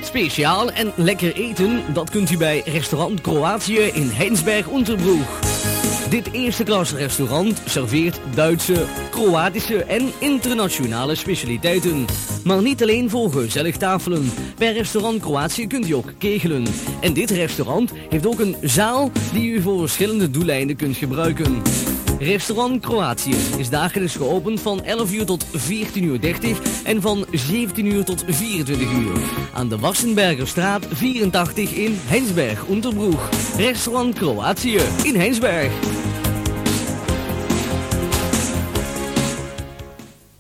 Speciaal en lekker eten, dat kunt u bij restaurant Kroatië in Heinsberg-Unterbroek. Dit eerste klas restaurant serveert Duitse, Kroatische en internationale specialiteiten. Maar niet alleen voor gezellig tafelen. Bij restaurant Kroatië kunt u ook kegelen. En dit restaurant heeft ook een zaal die u voor verschillende doeleinden kunt gebruiken. Restaurant Kroatië is dagelijks geopend van 11 uur tot 14:30 uur en van 17 uur tot 24 uur. Aan de Wassenbergerstraat 84 in Heinsberg-Unterbroek. Restaurant Kroatië in Heinsberg.